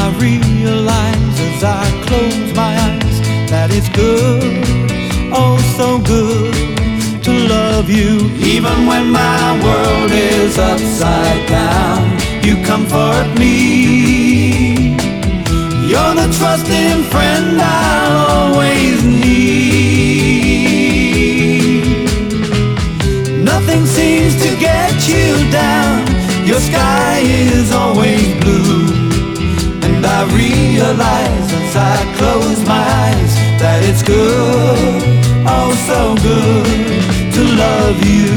I realize as I close my eyes that it's good, oh so good to love you. Even when my world is upside down, you comfort me. You're the trusting friend I'll always need. Nothing seems to get you down. Your sky is always blue. And I realize as I close my eyes that it's good, oh so good to love you.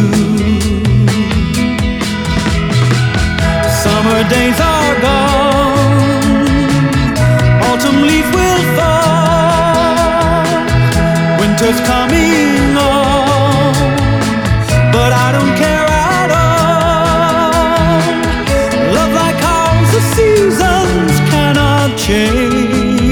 Summer days are gone, autumn leaves will fall, winter's coming on, but I don't care at all. Love like ours, the seasons cannot change.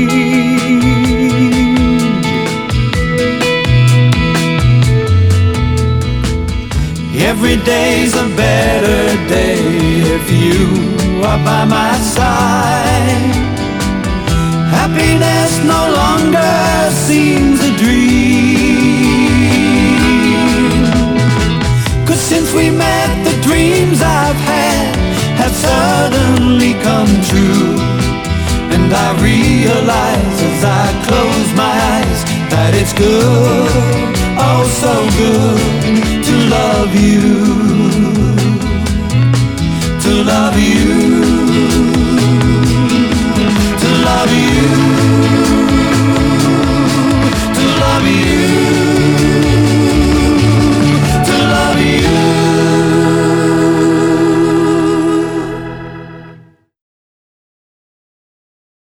Every day's a better day if you are by my side. Happiness no longer seems a dream, 'cause since we met the dreams I've had have suddenly come true. And I realize as I close my eyes that it's good, oh so good to love you.